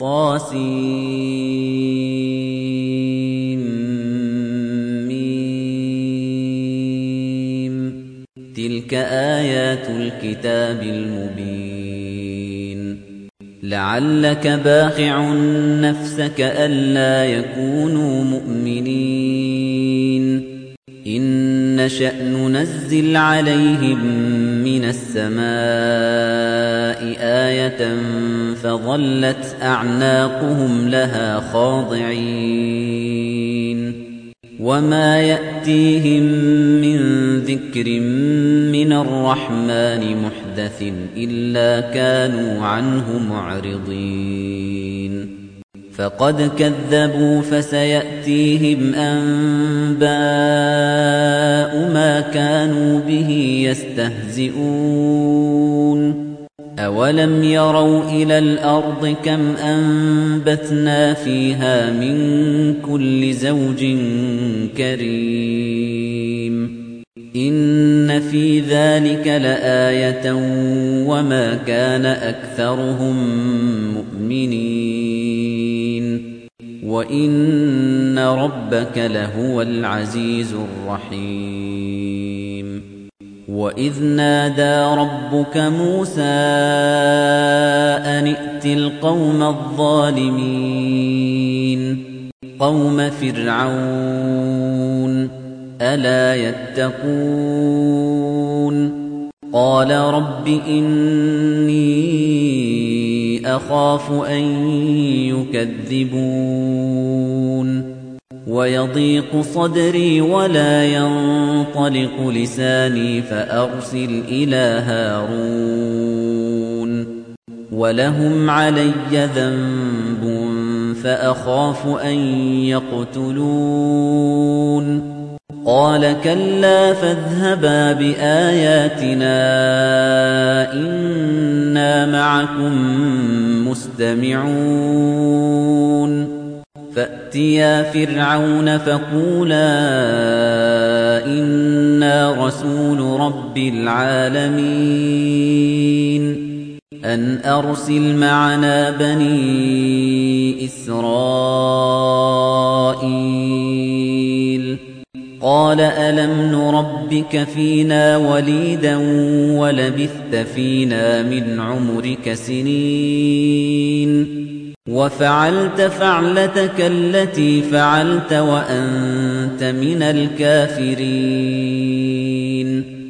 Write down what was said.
طاسيم تلك آيات الكتاب المبين لعلك باخع نفسك ألا يكونوا مؤمنين إن نشأ ننزل عليهم من السماء آية فظلت أعناقهم لها خاضعين وما يأتيهم من ذكر من الرحمن محدث إلا كانوا عنه معرضين فقد كذبوا فسيأتيهم أنباء ما كانوا به يستهزئون أولم يروا إلى الأرض كم أنبتنا فيها من كل زوج كريم إن في ذلك لآية وما كان أكثرهم مؤمنين وإن ربك لهو العزيز الرحيم وإذ نادى ربك موسى أن ائت القوم الظالمين قوم فرعون ألا يتقون قال رب إني أخاف أن يكذبون ويضيق صدري ولا ينطلق لساني فأرسل إلى هارون ولهم علي ذنب فأخاف أن يقتلون قال كلا فاذهبا بآياتنا إنا معكم مستمعون فأتيا فرعون فقولا إنا رسول رب العالمين أن أرسل معنا بني إسرائيل قال ألم نربك فينا وليدا ولبثت فينا من عمرك سنين وفعلت فعلتك التي فعلت وأنت من الكافرين